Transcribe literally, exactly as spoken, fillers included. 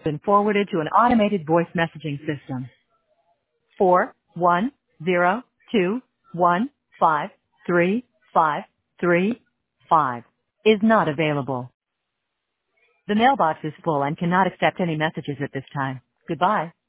been forwarded to an automated voice messaging system. Four one zero two one five three five three five is not available. The mailbox is full and cannot accept any messages at this time. Goodbye.